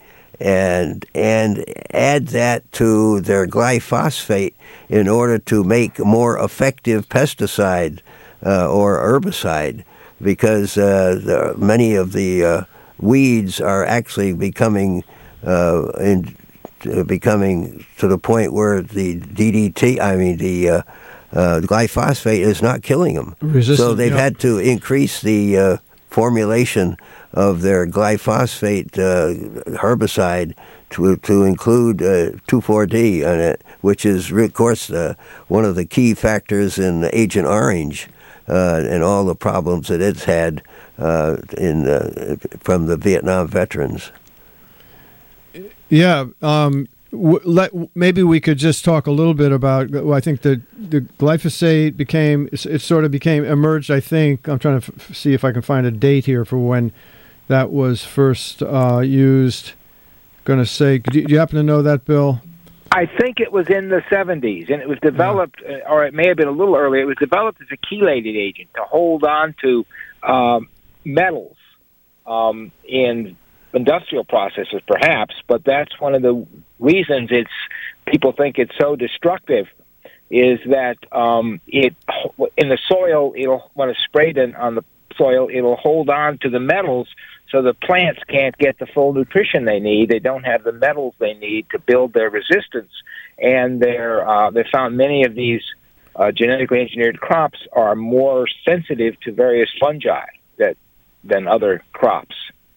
and and add that to their glyphosate in order to make a more effective pesticide uh, or herbicide, because uh, the, many of the uh, weeds are actually becoming uh, in, uh, becoming to the point where the D D T, I mean the uh, uh, glyphosate, is not killing them. Resistant, so they've yeah. had to increase the uh, formulation of their glyphosate uh, herbicide to to include uh, two four D in it, which is, of course, uh, one of the key factors in Agent Orange uh, and all the problems that it's had uh, in uh, from the Vietnam veterans. Yeah, um, w- let, maybe we could just talk a little bit about. Well, I think the the glyphosate became it sort of became emerged. I think I'm trying to f- see if I can find a date here for when that was first uh, used. Going to say, do you happen to know that, Bill? I think it was in the seventies, and it was developed, yeah. or it may have been a little earlier. It was developed as a chelated agent to hold on to um, metals um, in industrial processes, perhaps. But that's one of the reasons it's people think it's so destructive. Is that um, it in the soil? It'll when it's sprayed in, on the soil, it'll hold on to the metals. So the plants can't get the full nutrition they need. They don't have the metals they need to build their resistance. And they're, uh, they found many of these uh, genetically engineered crops are more sensitive to various fungi that than other crops.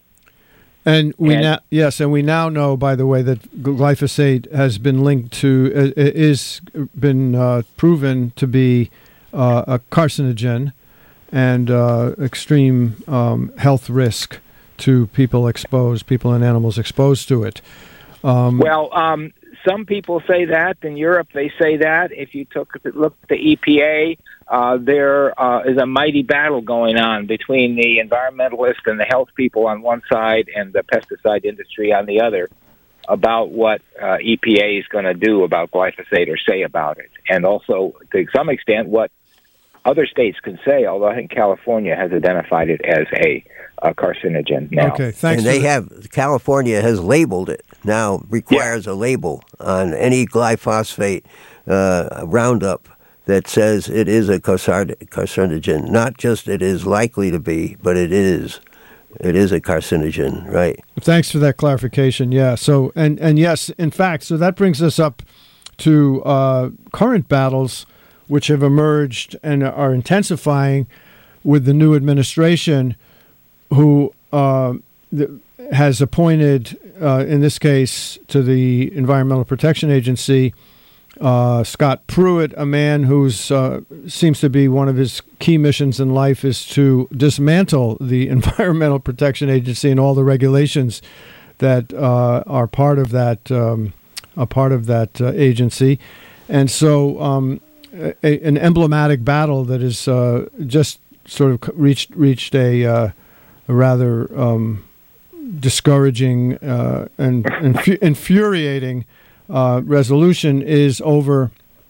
And we and, now, yes, and we now know, by the way, that glyphosate has been linked to, uh, is been uh, proven to be uh, a carcinogen and uh, extreme um, health risk to people exposed, people and animals exposed to it. Um, well, um, some people say that. In Europe, they say that. If you took a look at the E P A, uh, there uh, is a mighty battle going on between the environmentalists and the health people on one side and the pesticide industry on the other about what uh, E P A is going to do about glyphosate or say about it. And also, to some extent, what other states can say, although I think California has identified it as a, a carcinogen now. Okay, thanks. And they have, California has labeled it now, requires yeah. a label on any glyphosate uh, Roundup that says it is a carcinogen. Not just it is likely to be, but it is. It is a carcinogen, right? Thanks for that clarification. Yeah. So, and, and yes, in fact, so that brings us up to uh, current battles which have emerged and are intensifying with the new administration, who uh, has appointed, uh, in this case, to the Environmental Protection Agency, uh, Scott Pruitt, a man who's uh, seems to be one of his key missions in life is to dismantle the Environmental Protection Agency and all the regulations that uh, are part of that, um, a part of that uh, agency, and so. Um, A, an emblematic battle that has uh, just sort of reached reached a, uh, a rather um, discouraging uh, and infu- infuriating uh, resolution is over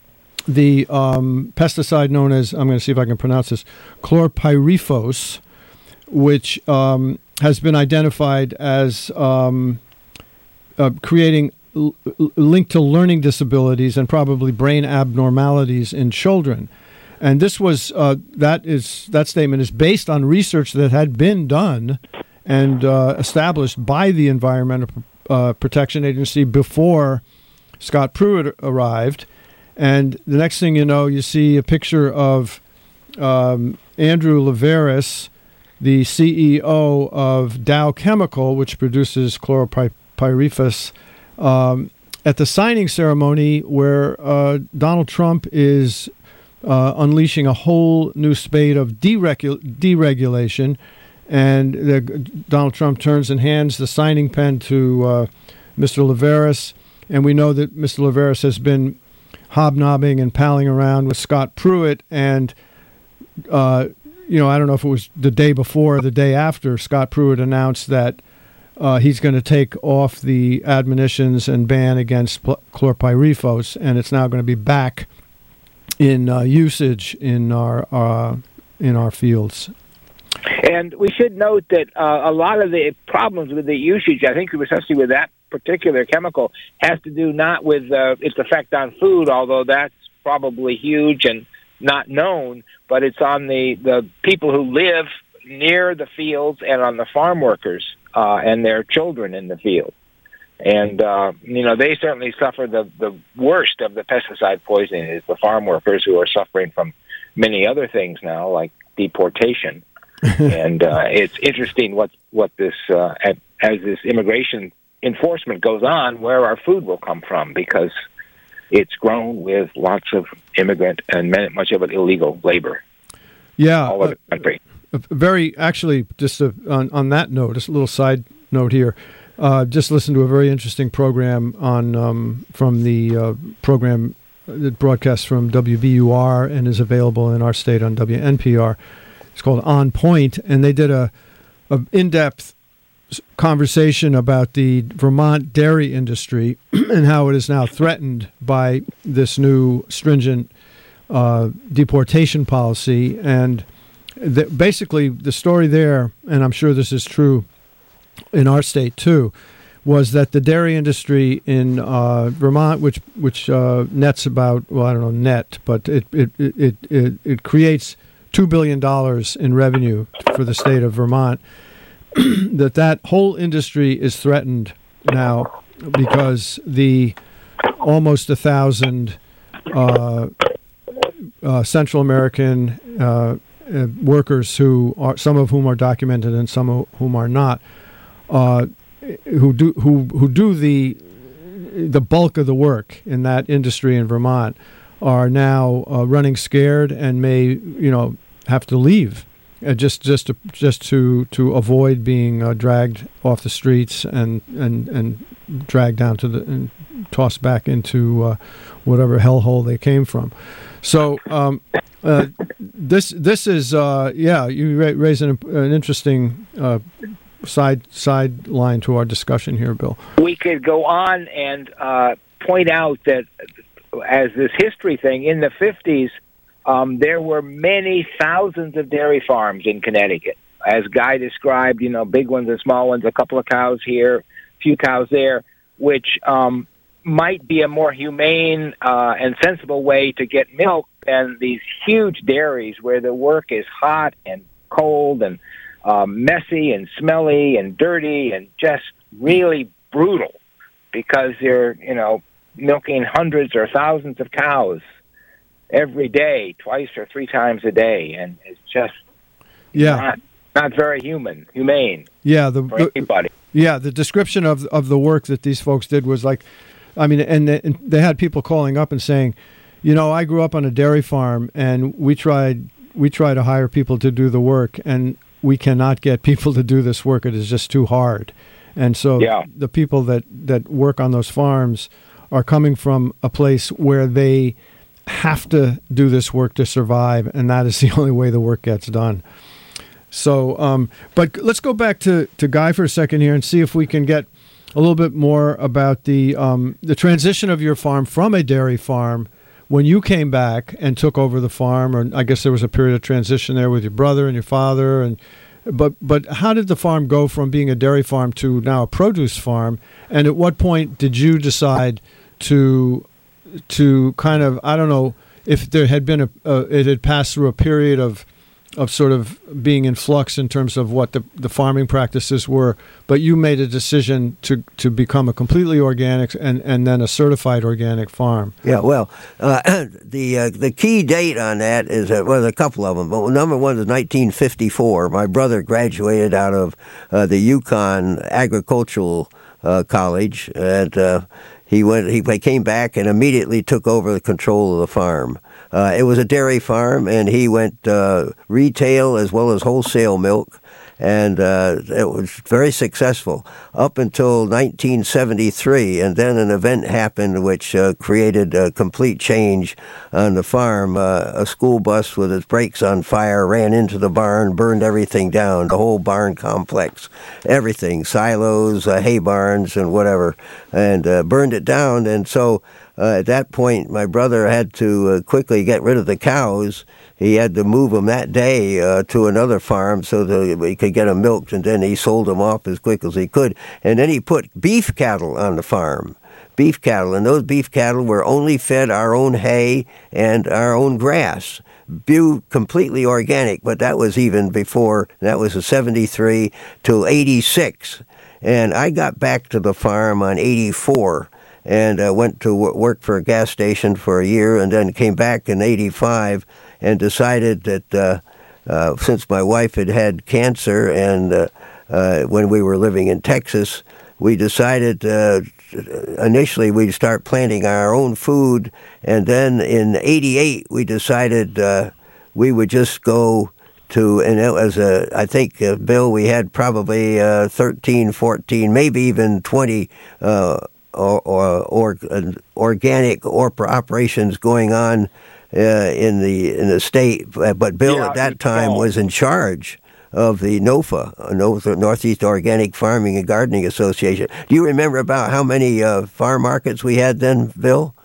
the um, pesticide known as, I'm going to see if I can pronounce this, chlorpyrifos, which um, has been identified as um, uh, creating L- linked to learning disabilities and probably brain abnormalities in children. And this was uh, that is that statement is based on research that had been done and uh, established by the Environmental uh, Protection Agency before Scott Pruitt arrived. And the next thing you know, you see a picture of um, Andrew Liveris, the C E O of Dow Chemical, which produces chlorpyrifos, Um, at the signing ceremony where uh, Donald Trump is uh, unleashing a whole new spate of deregu- deregulation, and the, Donald Trump turns and hands the signing pen to uh, Mister Liveris, and we know that Mister Liveris has been hobnobbing and palling around with Scott Pruitt, and uh, you know, I don't know if it was the day before or the day after, Scott Pruitt announced that Uh, he's going to take off the admonitions and ban against pl- chlorpyrifos, and it's now going to be back in uh, usage in our uh, in our fields. And we should note that uh, a lot of the problems with the usage, I think especially with that particular chemical, has to do not with uh, its effect on food, although that's probably huge and not known, but it's on the, the people who live near the fields and on the farm workers. Uh, and their children in the field. And, uh, you know, they certainly suffer the, the worst of the pesticide poisoning is the farm workers who are suffering from many other things now, like deportation. and uh, it's interesting what, what this, uh, as this immigration enforcement goes on, where our food will come from, because it's grown with lots of immigrant and much of it illegal labor. Yeah. All over the country. Very, actually, just a, on, on that note, just a little side note here. uh, just listened to a very interesting program on um, from the uh, program that broadcasts from W B U R and is available in our state on W N P R. It's called On Point, and they did a, a in-depth conversation about the Vermont dairy industry and how it is now threatened by this new stringent uh, deportation policy. And the, basically the story there, and I'm sure this is true in our state too, was that the dairy industry in uh, Vermont, which which uh, nets about, well, I don't know net, but it it it it, it creates two billion dollars in revenue for the state of Vermont, that that whole industry is threatened now because the almost a thousand uh, uh, Central American uh, uh, workers who are, some of whom are documented and some of whom are not, uh, who do who who do the the bulk of the work in that industry in Vermont, are now uh, running scared and may you know have to leave. Uh, just just to just to to avoid being uh, dragged off the streets and and and dragged down to the and tossed back into uh, whatever hellhole they came from. So um, uh, this this is uh, yeah you ra- raise an, an interesting uh, side sideline to our discussion here, Bill. We could go on and uh, point out that as this history thing in the fifties. Um, there were many thousands of dairy farms in Connecticut. As Guy described, you know, big ones and small ones, a couple of cows here, a few cows there, which um, might be a more humane uh, and sensible way to get milk than these huge dairies where the work is hot and cold and um, messy and smelly and dirty and just really brutal because you're, you know, milking hundreds or thousands of cows every day, twice or three times a day, and it's just yeah. not, not very human, humane yeah, the, for anybody. Yeah, the description of of the work that these folks did was like, I mean, and they, and they had people calling up and saying, you know, I grew up on a dairy farm, and we tried we try to hire people to do the work, and we cannot get people to do this work. It is just too hard. And so yeah. the people that, that work on those farms are coming from a place where they have to do this work to survive, and that is the only way the work gets done. So, um, but let's go back to, to Guy for a second here and see if we can get a little bit more about the um, the transition of your farm from a dairy farm when you came back and took over the farm, or I guess there was a period of transition there with your brother and your father, and but but how did the farm go from being a dairy farm to now a produce farm, and at what point did you decide to to kind of, I don't know if there had been a, uh, it had passed through a period of of sort of being in flux in terms of what the, the farming practices were, but you made a decision to, to become a completely organic and, and then a certified organic farm. Yeah, well, uh, the uh, the key date on that is, uh, well, a couple of them, but number one is nineteen fifty-four. My brother graduated out of uh, the Yukon Agricultural uh, College, and uh, He went. He came back and immediately took over the control of the farm. Uh, it was a dairy farm, and he went uh, retail as well as wholesale milk, and uh, it was very successful up until nineteen seventy-three. And then an event happened which uh, created a complete change on the farm. Uh, a school bus with its brakes on fire ran into the barn, burned everything down, the whole barn complex, everything, silos, uh, hay barns, and whatever, and uh, burned it down. And so uh, at that point, my brother had to uh, quickly get rid of the cows. He had to move them that day uh, to another farm so that he could get them milked, and then he sold them off as quick as he could. And then he put beef cattle on the farm, beef cattle, and those beef cattle were only fed our own hay and our own grass. Bew completely organic, but that was even before, that was a seventy-three to eighty-six. And I got back to the farm on eighty-four. And uh, went to w- work for a gas station for a year, and then came back in eighty-five and decided that uh, uh, since my wife had had cancer, and uh, uh, when we were living in Texas, we decided uh, initially we'd start planting our own food, and then in eighty-eight we decided uh, we would just go to, and it was a, I think, uh, Bill, we had probably uh, thirteen, fourteen, maybe even twenty uh, or, or, or uh, organic or operations going on uh, in the in the state. But Bill yeah, at that time was in charge of the NOFA, Northeast Organic Farming and Gardening Association. Do you remember about how many uh, farm markets we had then, Bill?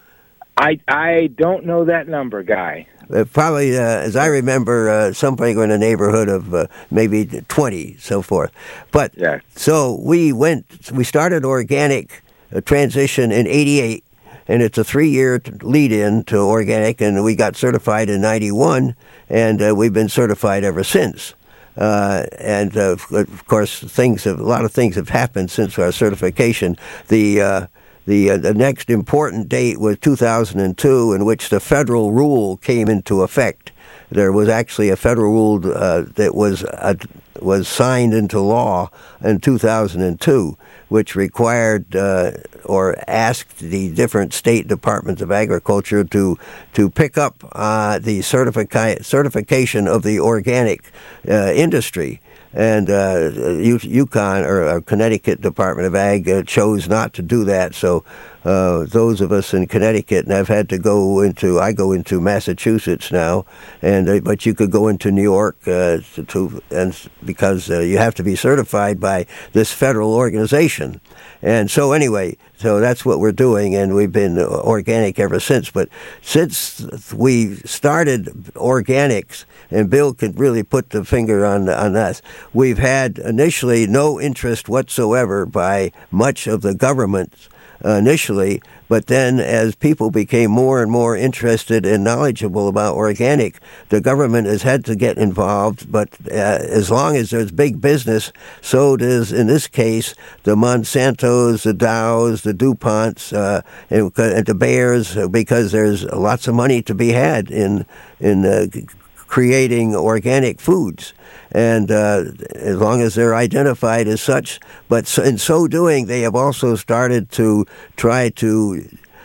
I I don't know that number, Guy. Uh, probably, uh, as I remember, uh, something in the neighborhood of uh, maybe twenty, so forth. But yeah. So we went, we started organic uh, transition in eighty-eight, and it's a three-year lead-in to organic, and we got certified in ninety-one, and uh, we've been certified ever since. Uh, and uh, of course, things have, a lot of things have happened since our certification. The uh, The, uh, the next important date was two thousand two, in which the federal rule came into effect. There was actually a federal rule uh, that was uh, was signed into law in two thousand two, which required uh, or asked the different state departments of agriculture to to pick up uh, the certifica- certification of the organic uh, industry. And uh, Yukon or uh, Connecticut Department of Ag uh, chose not to do that. So uh, those of us in Connecticut, and I've had to go into, I go into Massachusetts now, and uh, but you could go into New York uh, to, to and because uh, you have to be certified by this federal organization. And so anyway, so that's what we're doing, and we've been organic ever since. But since we started organics, and Bill could really put the finger on on us, we've had initially no interest whatsoever by much of the government uh, initially, but then as people became more and more interested and knowledgeable about organic, the government has had to get involved. But uh, as long as there's big business, so does, in this case, the Monsantos, the Dows, the DuPonts, uh, and, and the Bayers, because there's lots of money to be had in in uh, creating organic foods. And uh, as long as they're identified as such, but so, in so doing, they have also started to try to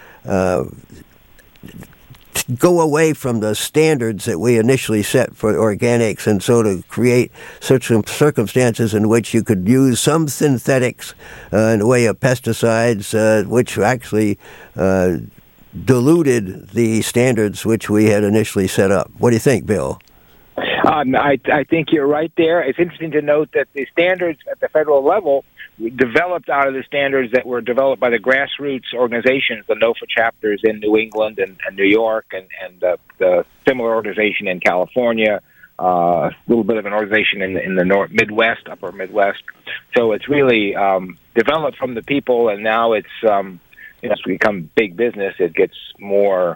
uh, go away from the standards that we initially set for organics, and so to create such circumstances in which you could use some synthetics uh, in the way of pesticides, uh, which actually uh, diluted the standards which we had initially set up. What do you think, Bill? Um, I, I think you're right there. It's interesting to note that the standards at the federal level developed out of the standards that were developed by the grassroots organizations, the NOFA chapters in New England and, and New York, and, and uh, the similar organization in California, uh, a little bit of an organization in the, in the North Midwest, upper Midwest. So it's really um, developed from the people, and now it's um, you know, it's become big business. It gets more,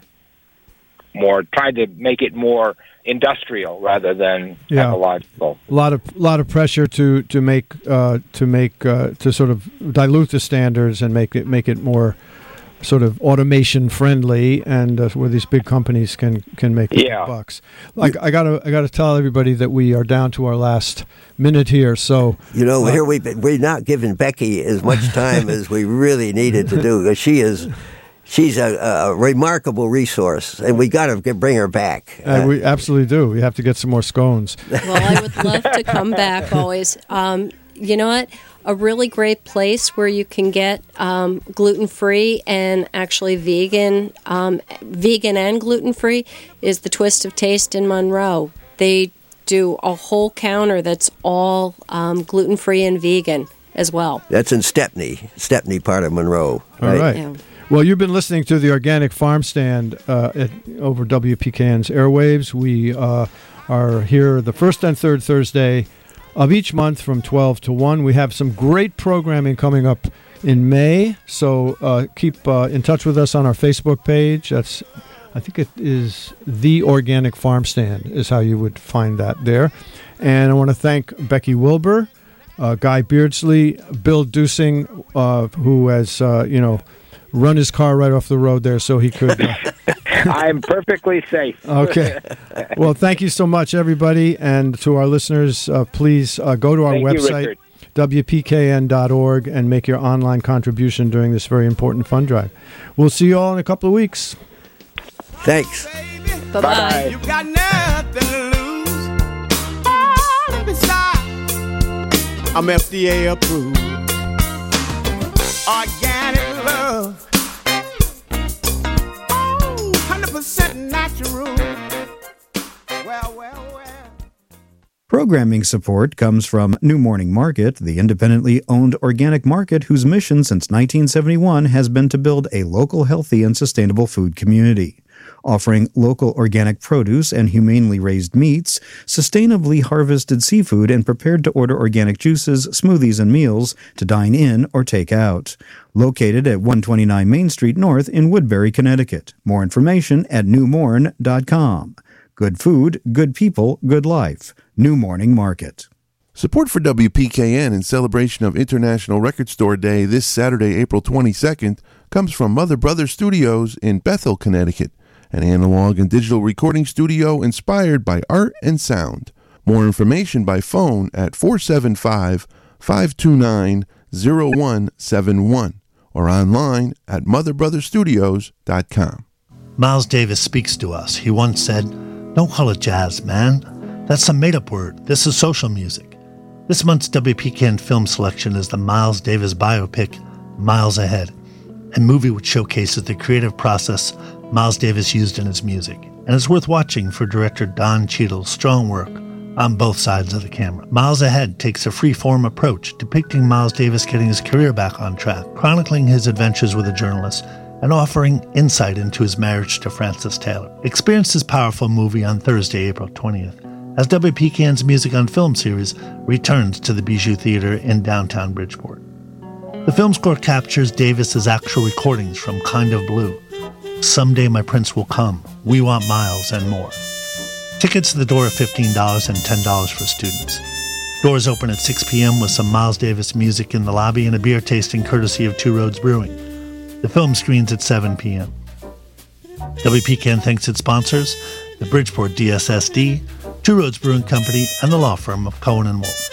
more tried to make it more industrial rather than yeah. ecological. A lot of lot of pressure to to make uh, to make uh, to sort of dilute the standards and make it make it more sort of automation friendly, and uh, where these big companies can can make yeah. bucks. Like I gotta I gotta tell everybody that we are down to our last minute here. So you know, uh, here we we're not giving Becky as much time as we really needed to do, because she is. She's a, a remarkable resource, and we got to bring her back. Uh, we absolutely do. We have to get some more scones. Well, I would love to come back always. Um, you know what? A really great place where you can get um, gluten-free and actually vegan, um, vegan and gluten-free is the Twist of Taste in Monroe. They do a whole counter that's all um, gluten-free and vegan as well. That's in Stepney, Stepney part of Monroe. All right. right. Yeah. Well, you've been listening to the Organic Farm Stand uh, at, over W P K N's airwaves. We uh, are here the first and third Thursday of each month from twelve to one. We have some great programming coming up in May, so uh, keep uh, in touch with us on our Facebook page. That's, I think it is The Organic Farm Stand is how you would find that there. And I want to thank Becky Wilbur, uh, Guy Beardsley, Bill Dusing, uh, who has, uh, you know, run his car right off the road there so he could... Uh, I'm perfectly safe. Okay. Well, thank you so much, everybody. And to our listeners, uh, please uh, go to our thank website, you, W P K N dot org, and make your online contribution during this very important fund drive. We'll see you all in a couple of weeks. Thanks. Bye-bye. You got nothing to lose. I'm F D A approved. Organic love. Oh, one hundred percent natural. Well, well, well. Programming support comes from New Morning Market, the independently owned organic market whose mission since nineteen seventy-one has been to build a local, healthy, and sustainable food community. Offering local organic produce and humanely raised meats, sustainably harvested seafood, and prepared-to-order organic juices, smoothies, and meals to dine in or take out. Located at one twenty-nine Main Street North in Woodbury, Connecticut. More information at new morn dot com. Good food, good people, good life. New Morning Market. Support for W P K N in celebration of International Record Store Day this Saturday, April twenty-second, comes from Mother Brother Studios in Bethel, Connecticut, an analog and digital recording studio inspired by art and sound. More information by phone at four seven five, five two nine, zero one seven one or online at mother brother studios dot com. Miles Davis speaks to us. He once said, "Don't call it jazz, man. That's some made-up word. This is social music." This month's W P K N film selection is the Miles Davis biopic, Miles Ahead, a movie which showcases the creative process Miles Davis used in his music, and is worth watching for director Don Cheadle's strong work on both sides of the camera. Miles Ahead takes a free-form approach, depicting Miles Davis getting his career back on track, chronicling his adventures with a journalist, and offering insight into his marriage to Frances Taylor. Experience this powerful movie on Thursday, April twentieth, as W P K N's Music on Film series returns to the Bijou Theater in downtown Bridgeport. The film score captures Davis's actual recordings from Kind of Blue, Someday My Prince Will Come, We Want Miles, and more. Tickets to the door are fifteen dollars and ten dollars for students. Doors open at six p.m. with some Miles Davis music in the lobby and a beer tasting courtesy of Two Roads Brewing. The film screens at seven p.m. W P K N thanks its sponsors, the Bridgeport D S S D, Two Roads Brewing Company, and the law firm of Cohen and Wolf.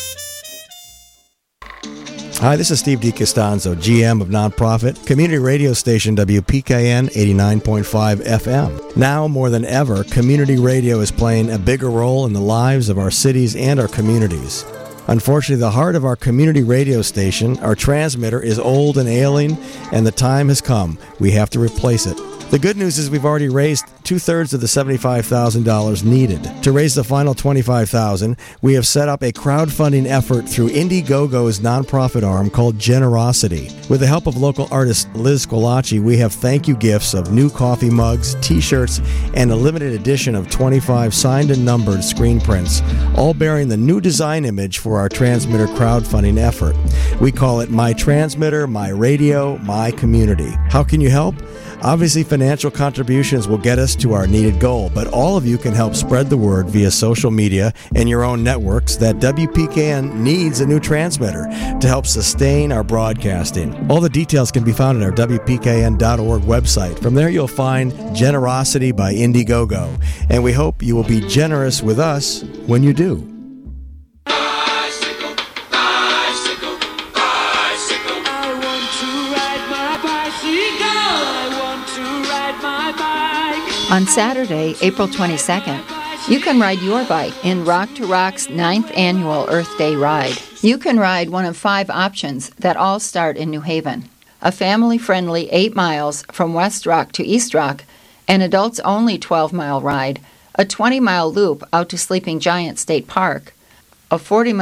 Hi, this is Steve DiCostanzo, G M of nonprofit community radio station W P K N eighty-nine point five F M. Now more than ever, community radio is playing a bigger role in the lives of our cities and our communities. Unfortunately, the heart of our community radio station, our transmitter, is old and ailing, and the time has come. We have to replace it. The good news is we've already raised two-thirds of the seventy-five thousand dollars needed. To raise the final twenty-five thousand dollars, we have set up a crowdfunding effort through Indiegogo's nonprofit arm called Generosity. With the help of local artist Liz Scolacci, we have thank you gifts of new coffee mugs, t-shirts, and a limited edition of twenty-five signed and numbered screen prints, all bearing the new design image for our transmitter crowdfunding effort. We call it My Transmitter, My Radio, My Community. How can you help? Obviously, financial contributions will get us to our needed goal, but all of you can help spread the word via social media and your own networks that W P K N needs a new transmitter to help sustain our broadcasting. All the details can be found at our W P K N dot org website. From there, you'll find Generosity by Indiegogo, and we hope you will be generous with us when you do. On Saturday, April twenty-second, you can ride your bike in Rock to Rock's ninth annual Earth Day ride. You can ride one of five options that all start in New Haven. A family-friendly eight miles from West Rock to East Rock, an adults-only twelve-mile ride, a twenty-mile loop out to Sleeping Giant State Park, a forty-mile